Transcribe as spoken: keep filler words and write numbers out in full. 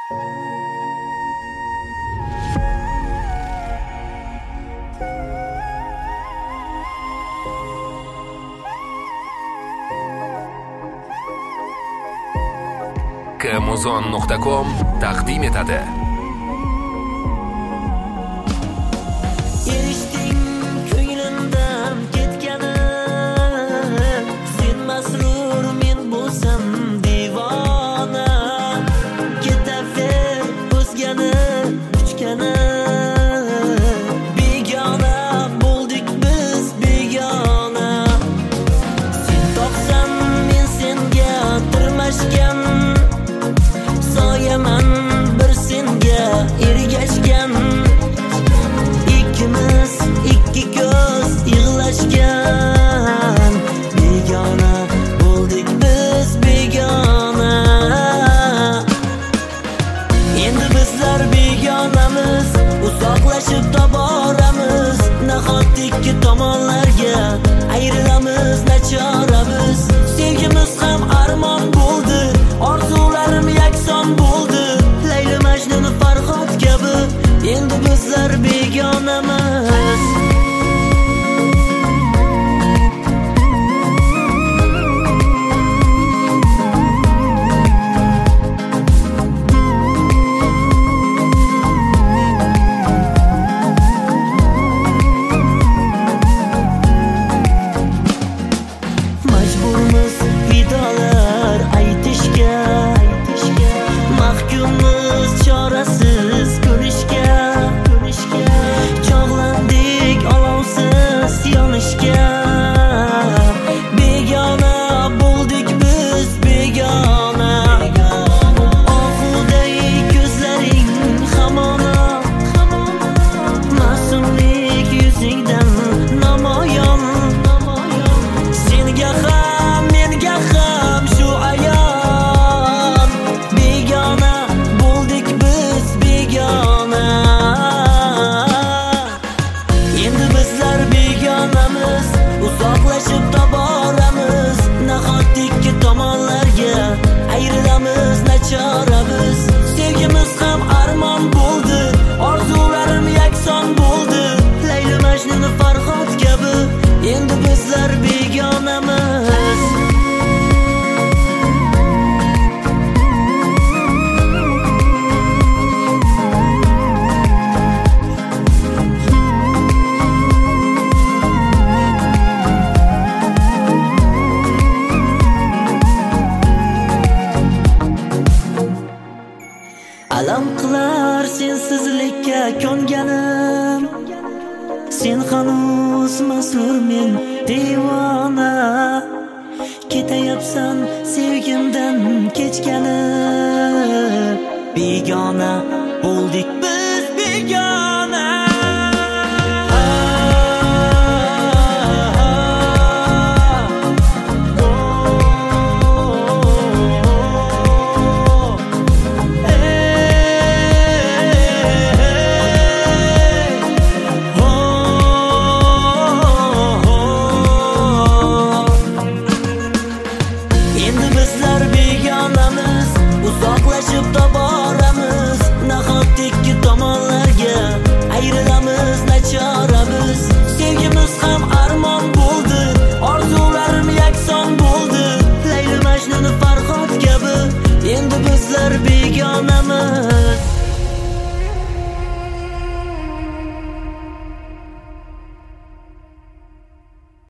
Kamuzon nuqta com taqdim etadi. Erishdim ko'nglimdan ketgani, sen masrur, men bo'lsam divona. Ketaver o'zgani kuchgani, begona bo'ldik biz begona. Sen toqsan, men senga tirmashgan, soyaman bir senga ergashgan. Ikkimiz ikki ko'z yig'lashgan, begona bo'ldik biz begona. Endi bizlar begonamiz, uzoqlashib toboramiz. Nahot ikki tomonlarga ayrilamiz, nachoramiz. Sevgimiz ham armon bo'ldi, orzularim yakson bo'ldi. Layli Majnun Farhod kabi endi bizlar begonamiz. Majburmiz vidolar aytishga, mahkummiz chorasiz ko'rishga. Chog'landik olovsiz yonishga, begona bo'ldik biz begona. Oxuday ko'zlaring hamona, ma'sumlik yuzingdan namoyon. Senga ham menga ham shu ayon, begona bo'ldik biz begona. Endi bizlar begonamiz, uzoqlashib toboramiz. Nahot ikki tomonlarga ayrilamiz, nachoramiz. Sevgimiz ham armon bo'ldi, orzularim yakson bo'ldi. Layli Majnun Farhod kabi endi bizlar begonamiz. Alam qilar sensizlikka ko'nganim, sen hanuz masrur, men devona. Ketayapsan sevgimdan kechgani, begona bo'ldik biz begona. Endi bizlar begonamiz, uzoqlashib toboramiz. Nahot ikki tomonlarga ayrilamiz, nachoramiz. Sevgimiz ham armon bo'ldi, orzularim yakson bo'ldi. Layli Majnun Farhod kabi endi bizlar begonamiz.